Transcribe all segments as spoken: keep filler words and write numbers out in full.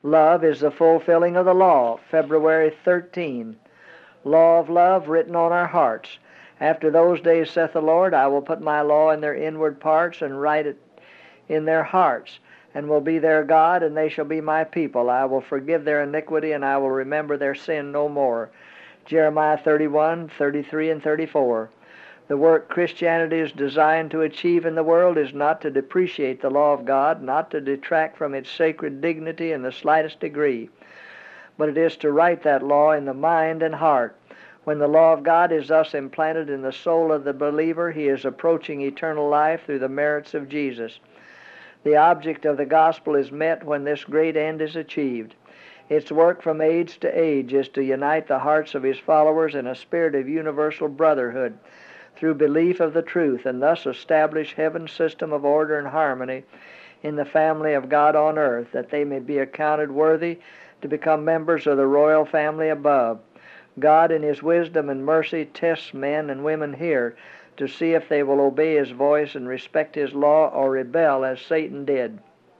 Love is the fulfilling of the law, February thirteenth. Law of love written on our hearts. After those days, saith the Lord, I will put my law in their inward parts and write it in their hearts, and will be their God, and they shall be my people. I will forgive their iniquity, and I will remember their sin no more. Jeremiah thirty-one, thirty-three, and thirty-four. The work Christianity is designed to achieve in the world is not to depreciate the law of God, not to detract from its sacred dignity in the slightest degree, but it is to write that law in the mind and heart. When the law of God is thus implanted in the soul of the believer, he is approaching eternal life through the merits of Jesus. The object of the gospel is met when this great end is achieved. Its work from age to age is to unite the hearts of his followers in a spirit of universal brotherhood through belief of the truth, and thus establish heaven's system of order and harmony in the family of God on earth, that they may be accounted worthy to become members of the royal family above. God in his wisdom and mercy tests men and women here to see if they will obey his voice and respect his law or rebel as Satan did.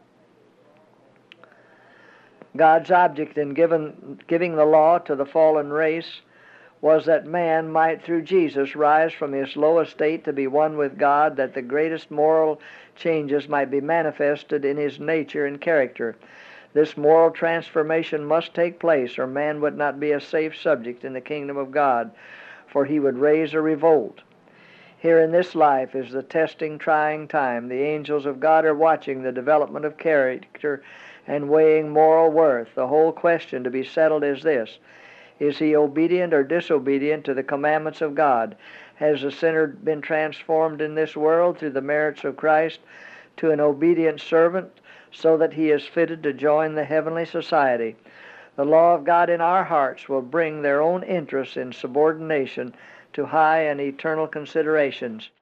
God's object in giving, giving the law to the fallen race was that man might through Jesus rise from his low estate to be one with God, that the greatest moral changes might be manifested in his nature and character. This moral transformation must take place, or man would not be a safe subject in the kingdom of God, for he would raise a revolt. Here in this life is the testing, trying time. The angels of God are watching the development of character and weighing moral worth. The whole question to be settled is this: is he obedient or disobedient to the commandments of God? Has the sinner been transformed in this world through the merits of Christ to an obedient servant, so that he is fitted to join the heavenly society? The law of God in our hearts will bring their own interests in subordination to high and eternal considerations.